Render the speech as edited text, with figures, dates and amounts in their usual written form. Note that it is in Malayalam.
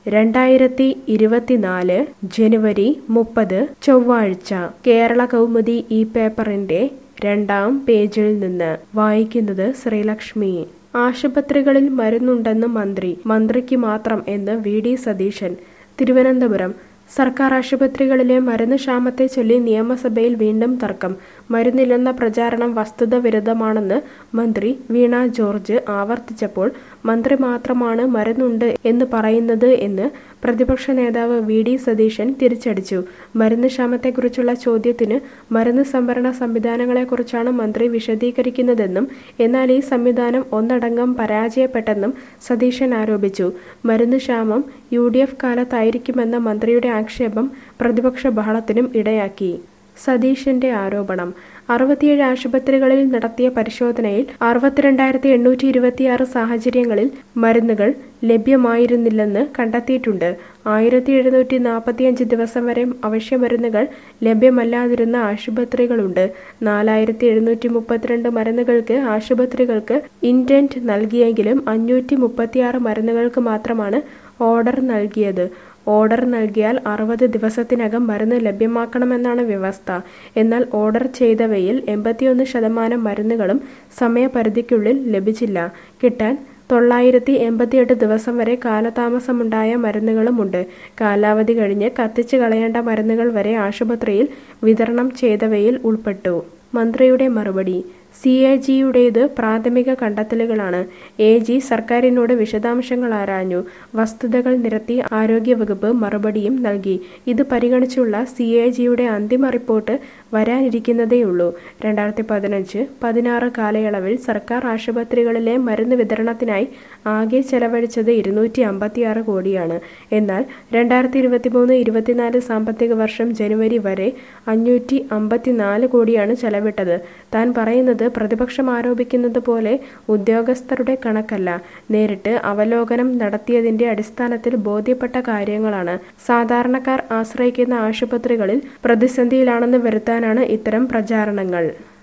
2024 ജനുവരി 30 ചൊവ്വാഴ്ച കേരള കൗമുദി ഈ പേപ്പറിന്റെ 2-ാം പേജിൽ നിന്ന് വായിക്കുന്നത് ശ്രീലക്ഷ്മി. ആശുപത്രികളിൽ മരുന്നുണ്ടെന്ന് മന്ത്രിക്ക് മാത്രം എന്ന് വി.ഡി. സതീശൻ. തിരുവനന്തപുരം സർക്കാർ ആശുപത്രികളിലെ മരുന്ന് ക്ഷാമത്തെ ചൊല്ലി നിയമസഭയിൽ വീണ്ടും തർക്കം. മരുന്നില്ലെന്ന പ്രചാരണം വസ്തുത വിരുദ്ധമാണെന്ന് മന്ത്രി വീണ ജോർജ് ആവർത്തിച്ചപ്പോൾ മന്ത്രി മാത്രമാണ് മരുന്നുണ്ട് എന്ന് പറയുന്നത് എന്ന് പ്രതിപക്ഷ നേതാവ് വി.ഡി. സതീശൻ തിരിച്ചടിച്ചു. മരുന്ന് ക്ഷാമത്തെക്കുറിച്ചുള്ള ചോദ്യത്തിന് മരുന്ന് സംഭരണ സംവിധാനങ്ങളെക്കുറിച്ചാണ് മന്ത്രി വിശദീകരിക്കുന്നതെന്നും എന്നാൽ ഈ സംവിധാനം ഒന്നടങ്കം പരാജയപ്പെട്ടെന്നും സതീശൻ ആരോപിച്ചു. മരുന്ന് ക്ഷാമം യു.ഡി.എഫ് കാലത്തായിരിക്കുമെന്ന മന്ത്രിയുടെ ആക്ഷേപം പ്രതിപക്ഷ ബഹളത്തിനും ഇടയാക്കി. സതീശന്റെ ആരോപണം: 67 ആശുപത്രികളിൽ നടത്തിയ പരിശോധനയിൽ 62,826 സാഹചര്യങ്ങളിൽ മരുന്നുകൾ ലഭ്യമായിരുന്നില്ലെന്ന് കണ്ടെത്തിയിട്ടുണ്ട്. 1,745 ദിവസം വരെ അവശ്യമരുന്നുകൾ ലഭ്യമല്ലാതിരുന്ന ആശുപത്രികളുണ്ട്. 4,732 മരുന്നുകൾക്ക് ആശുപത്രികൾക്ക് ഇൻഡന്റ് നൽകിയെങ്കിലും 536 മരുന്നുകൾക്ക് മാത്രമാണ് ഓർഡർ നൽകിയത്. ഓർഡർ നൽകിയാൽ 60 ദിവസത്തിനകം മരുന്ന് ലഭ്യമാക്കണമെന്നാണ് വ്യവസ്ഥ. എന്നാൽ ഓർഡർ ചെയ്തവയിൽ 81% മരുന്നുകളും സമയപരിധിക്കുള്ളിൽ ലഭിച്ചില്ല. കിട്ടാൻ 988 ദിവസം വരെ കാലതാമസമുണ്ടായ മരുന്നുകളുമുണ്ട്. കാലാവധി കഴിഞ്ഞ് കത്തിച്ച് കളയേണ്ട മരുന്നുകൾ വരെ ആശുപത്രിയിൽ വിതരണം ചെയ്തവയിൽ ഉൾപ്പെട്ടു. മന്ത്രിയുടെ മറുപടി: CAG-യുടേത് പ്രാഥമിക കണ്ടെത്തലുകളാണ്. AG സർക്കാരിനോട് വിശദാംശങ്ങൾ ആരാഞ്ഞു. വസ്തുതകൾ നിരത്തി ആരോഗ്യവകുപ്പ് മറുപടിയും നൽകി. ഇത് പരിഗണിച്ചുള്ള CAG-യുടെ അന്തിമ റിപ്പോർട്ട് വരാനിരിക്കുന്നതേയുള്ളൂ. 2015-16 കാലയളവിൽ സർക്കാർ ആശുപത്രികളിലെ മരുന്ന് വിതരണത്തിനായി ആകെ ചെലവഴിച്ചത് 256 കോടിയാണ്. എന്നാൽ 2023-24 സാമ്പത്തിക വർഷം ജനുവരി വരെ 554 കോടിയാണ് ചെലവിട്ടത്. താൻ പറയുന്നത് പ്രതിപക്ഷം ആരോപിക്കുന്നത് പോലെ ഉദ്യോഗസ്ഥരുടെ കണക്കല്ല, നേരിട്ട് അവലോകനം നടത്തിയതിന്റെ അടിസ്ഥാനത്തിൽ ബോധ്യപ്പെട്ട കാര്യങ്ങളാണ്. സാധാരണക്കാർ ആശ്രയിക്കുന്ന ആശുപത്രികളിൽ പ്രതിസന്ധിയിലാണെന്ന് വരുത്താനാണ് ഇത്തരം പ്രചാരണങ്ങൾ.